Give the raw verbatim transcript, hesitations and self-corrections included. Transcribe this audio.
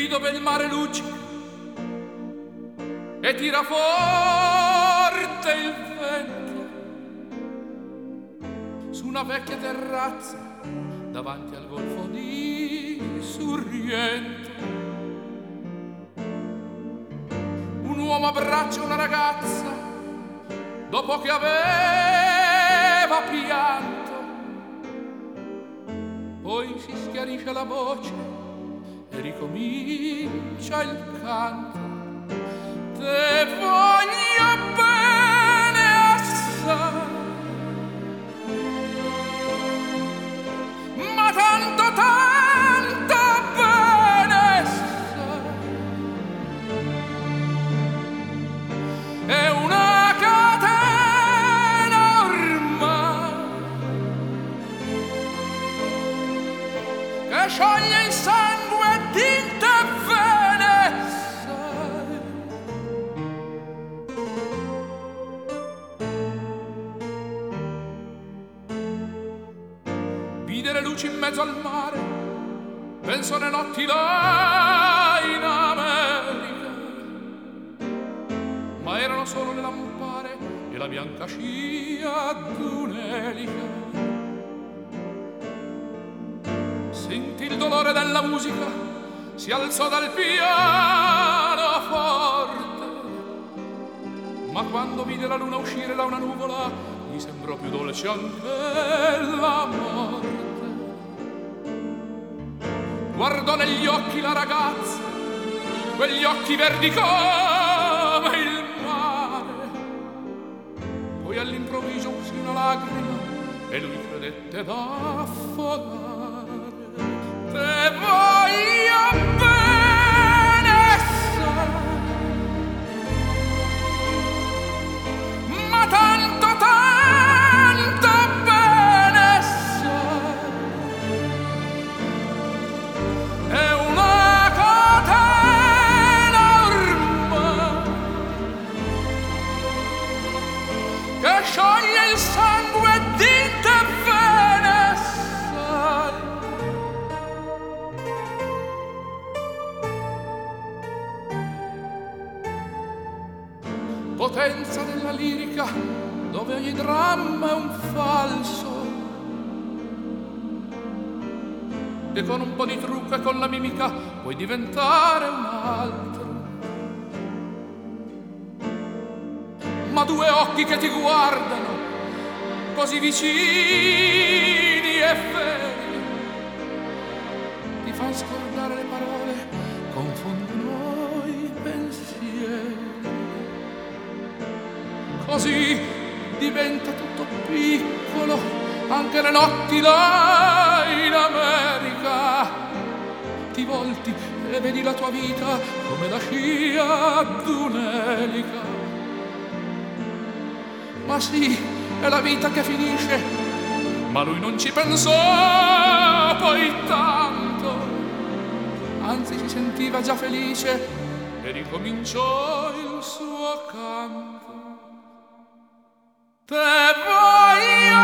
lì dove il mare luccica e tira forte il vento, su una vecchia terrazza davanti al golfo di Sorrento, un uomo abbraccia una ragazza dopo che aveva pianto, poi si schiarisce la voce e ricomincia il canto. Te voglio bene assai, ma tanto tanto bene sai, è una catena ormai che scioglie il sangue e tinte e vene sai. Vide le luci in mezzo al mare, penso alle notti là in America, ma erano solo le lampare e la bianca scia d'un'elica. Sentì il dolore della musica, si alzò dal pianoforte, ma quando vide la luna uscire da una nuvola gli sembrò più dolce anche la morte. Guardò negli occhi la ragazza, quegli occhi verdi come il mare, poi all'improvviso uscì una lacrima e lui credette d'affogare. Te voglio bene sai, ma tanto tanto bene sai, è una catena ormai che scioglie il sangue e tinte e vene sai. Potenza della lirica dove ogni dramma è un falso, e con un po' di trucco e con la mimica puoi diventare un altro. Ma due occhi che ti guardano così vicini e veri ti fan scordare le parole, confondono i pensieri. Così diventa tutto piccolo, anche le notti là in America. Ti volti e vedi la tua vita come la scia d'un'elica. Ma sì, è la vita che finisce, ma lui non ci pensò poi tanto, anzi si sentiva già felice e ricominciò il suo canto. Te voglio